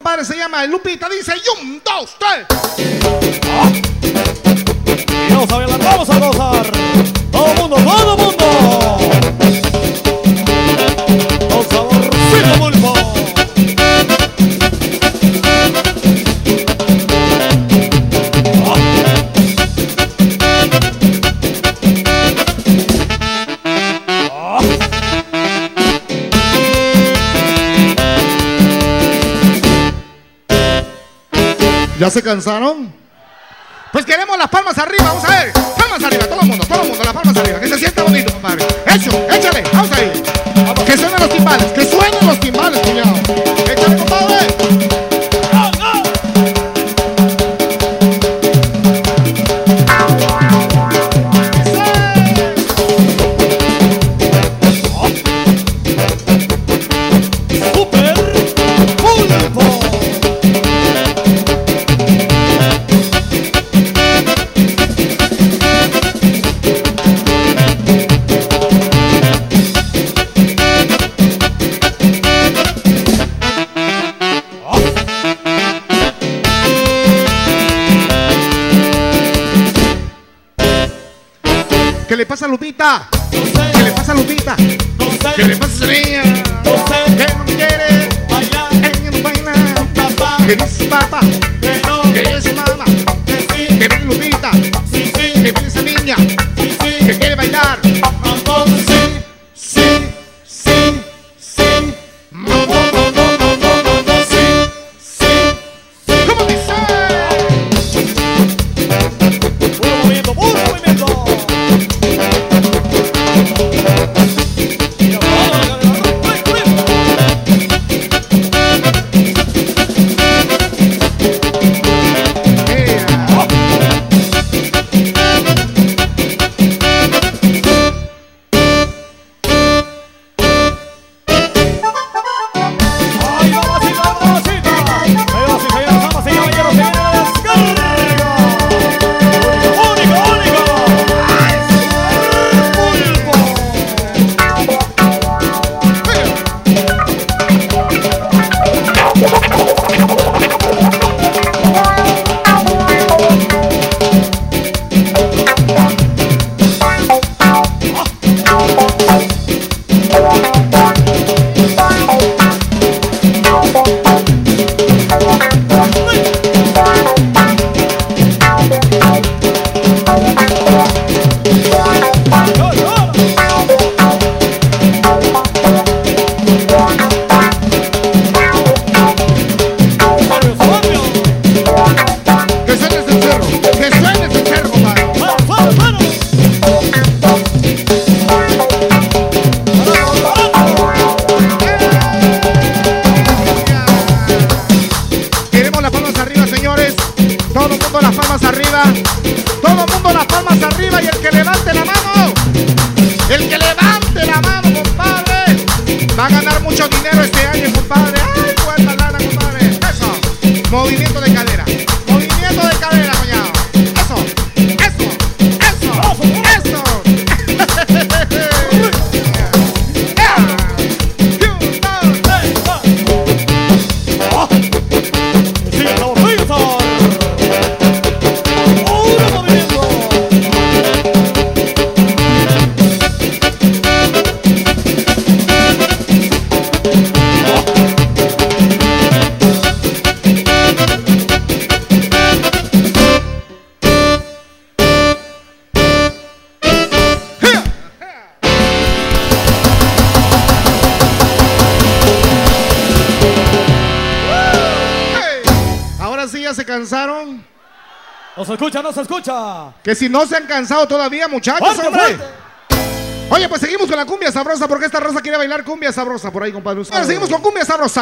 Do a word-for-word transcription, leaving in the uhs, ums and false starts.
compadre, se llama Lupita. Dice, y un, dos, tres. Ah. Y vamos a bailar, vamos a gozar. Todo el mundo, todo el mundo. Con saborcito pulpo. ¿Ya se cansaron? Pues queremos las palmas arriba, vamos a ver. Palmas arriba, todo el mundo, todo el mundo, las palmas arriba. Que se sienta bonito, compadre. Eso, échale, vamos ahí. Que suenen los timbales, que suenen los timbales, cuñado. Échale, compadre. ¡Go, go! ¡Super Pulpo! ¿Qué le pasa a Lupita? No sé. ¿Qué le pasa a Lupita? No sé. ¿Qué le pasa a esa niña? No sé. Que no quiere Bailar. ella no baila. Papá. Que no es su papá, Que no. que ella es su mamá. Que sí. Que viene Lupita, Sí, sí. que viene esa niña, Sí, sí. que quiere bailar. Mambo, sí. Sí. Sí. Sí. Mambo, mambo, mambo, mambo, sí. Sí. ¿Cómo dice? Puro movimiento, puro movimiento. Mira, vamos, vamos, vamos. Ay, mamacita, mamacita. Ahí va, sí, señoras, damas y caballeros, se viene la descarga. Único, único. Que suene ese cerro, que suene ese cerro, compadre. Vamos, vamos, vamos. Queremos las palmas arriba, señores. Todo el mundo las palmas arriba. Todo el mundo las palmas arriba. Y el que levante la mano, el que levante la mano, compadre, va a ganar mucho dinero este año, compadre. Ay, cuánta lana, compadre. Eso, movimiento de cadera. Movimiento de cadera, coñado. Eso, eso, eso, eso. Sigue el saborcito. Puro movimiento. Ahora sí ya se cansaron. No se escucha, no se escucha. Que si no se han cansado todavía, muchachos, Fuerte, hombre. fuerte. Oye, pues seguimos con la cumbia sabrosa porque esta raza quiere bailar cumbia sabrosa por ahí, compadre. Ahora seguimos con cumbia sabrosa.